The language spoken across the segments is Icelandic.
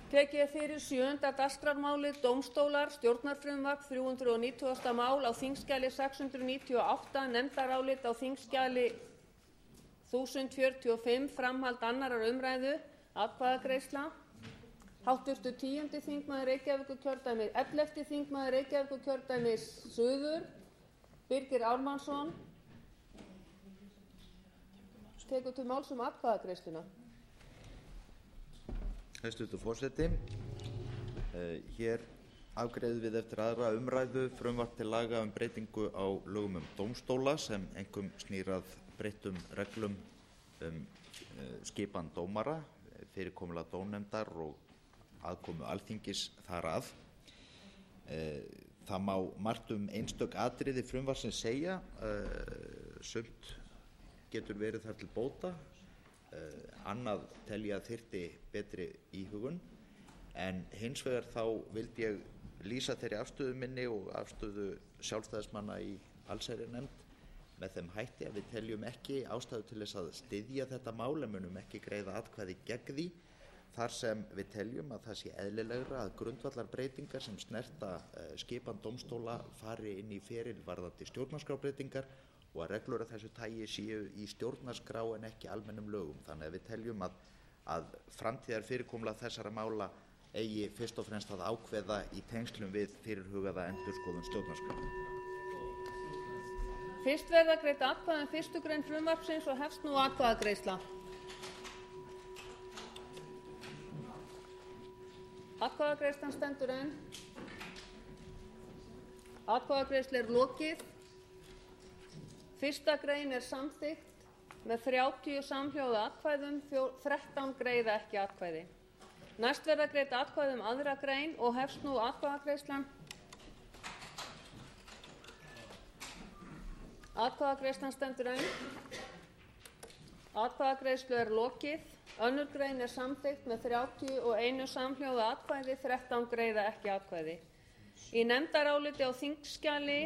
Tekið er fyrir 7. dagskrármálið dómstólar, stjórnarfrumvarp 390. mál á þingskjali 698, nefndarálit á þingskjali 1045, framhald annarrar umræðu, atkvæðagreiðsla. Háttvirtur 10. þingmaður Reykjavíkurkjördæmis, 11. þingmaður Reykjavíkurkjördæmis suður, Birgir Ármannsson, tekur til máls atkvæðagreiðsluna. Hæstvirtur forseti, hér afgreiðum við eftir aðra umræðu frumvarp til laga breytingu á lögum dómstóla sem einkum snýr að breyttum reglum skipan dómara, fyrirkomulag dómnefndar og aðkomu Alþingis þar að. Það má margt einstök atriði frumvarpsins segja, sumt getur verið þar til bóta, annað tel ég að þyrfti betri íhugun, en hins vegar þá vildi ég lýsa þeirri afstöðu minni og afstöðu sjálfstæðismanna í allsherjarnefnd með þeim hætti að við teljum ekki ástæðu til þess að styðja þetta mál en munum ekki greiða atkvæði gegn því, þar sem við teljum að það sé eðlilegra að grundvallarbreytingar sem snerta skipan dómstóla fari inn í feril varðandi stjórnarskrárbreytingar og að reglur af þessu tagi séu í stjórnarskrá en ekki almennum lögum. Þannig að við teljum að framtíðarfyrirkomulag þessara mála eigi fyrst og fremst að ákveða í tengslum við fyrirhugaða endurskoðun stjórnarskrár. Fyrst verða greidd atkvæði um 1. grein frumvarpsins og hefst nú atkvæðagreiðsla. Atkvæðagreiðslan stendur enn. Atkvæðagreiðslu er lokið. 1. grein er samþykkt með 30 samhljóða atkvæðum, 13 greiða ekki atkvæði. Næst verða greidd atkvæði um 2. grein og hefst nú atkvæðagreiðslan. Atkvæðagreiðslan stendur enn. Atkvæðagreiðslu er lokið. 2. grein er samþykkt með 31 samhljóða atkvæði, 13 greiða ekki atkvæði. Í nefndaráliti á þingskjali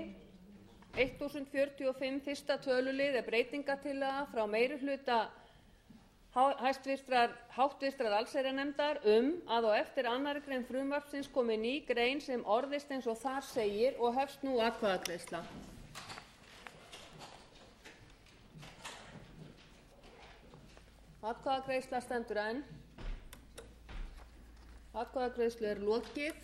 1045 fyrsta tölulið er breytingartillaga frá meirihluta háttvirtrar allsherjarnefndar að á eftir 2. grein frumvarpsins komi ný grein sem orðist eins og þar segir og hefst nú atkvæðagreiðsla. Atkvæðagreiðsla stendur enn. Atkvæðagreiðslu er lokið.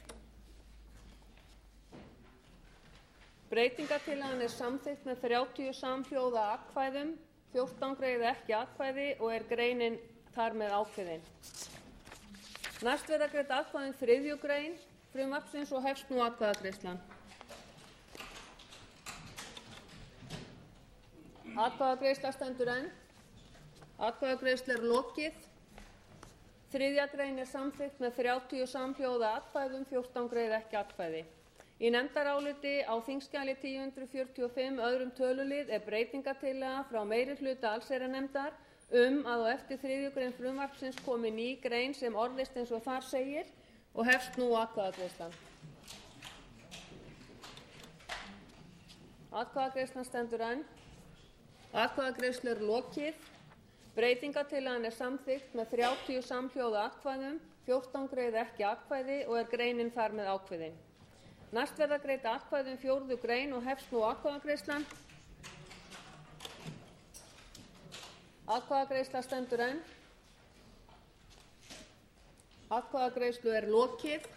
Breytingartillagan er samþykkt með 30 samhljóða atkvæðum, 14 greiða ekki atkvæði og er greinin þar með ákveðin. Næst verða greidd atkvæði um 3. grein frumvarpsins og hefst nú atkvæðagreiðslan. Atkvæðagreiðsla stendur enn. Atkvæðagreiðslu er lokið. 3. grein er samþykkt með 30 samhljóða atkvæðum, 14 greiða ekki atkvæði. Í nefndaráliti á þingskjali 1045 2. tölulið er breytingartillaga frá meirihluta allsherjarnefndar að á eftir 3. grein frumvarpsins komi ný grein sem orðist eins og þar segir og hefst nú atkvæðagreiðslan. Atkvæðagreiðslan stendur enn. Atkvæðagreiðslu er lokið. Breytingartillagan er samþykkt með 30 samhljóða atkvæðum, 14 greiða ekki atkvæði og er greinin þar með ákveðin. Næst verða greidd atkvæði um 4. grein og hefst nú atkvæðagreiðslan. Atkvæðagreiðsla stendur enn. Atkvæðagreiðslu er lokið.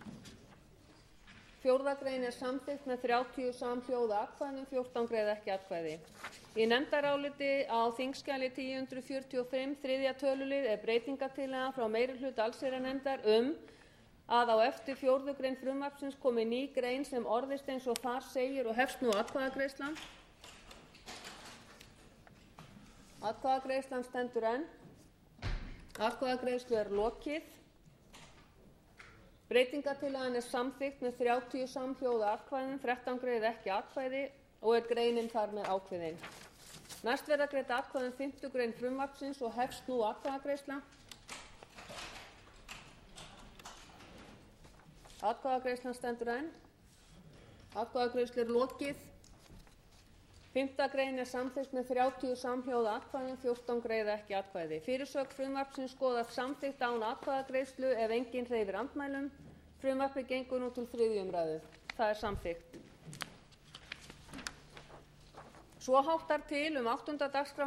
4. grein er samþykkt með 30 samhljóða atkvæðum, 14 greiða ekki atkvæði. Í nefndaráliti á þingskjali 1045 3. tölulið er breytingartillaga frá meirihluta allsherjarnefndar að á eftir 4. grein frumvarpsins komi ný grein sem orðist eins og þar segir og hefst nú atkvæðagreiðslan. Atkvæðagreiðslan stendur enn. Atkvæðagreiðslu er lokið. Breytingartillagan er samþykkt með 30 samhljóða atkvæðum, 13 greiða ekki atkvæði og er greinin þar með ákveðin. Næst verða greidd atkvæði um 5. grein frumvarpsins og hefst nú atkvæðagreiðsla. Atkvæðagreiðslan stendur enn. Atkvæðagreiðslu er lokið. 5. grein er samþykkt með 30 samhljóða atkvæðum, 14 greiða ekki atkvæði. Fyrirsögn frumvarpsins skoðast samþykkt án atkvæðagreiðslu ef enginn hreyfir andmælum. Frumvarpið gengur nú til 3. umræðu. Það er samþykkt. Svo háttar til 8. dagskrármál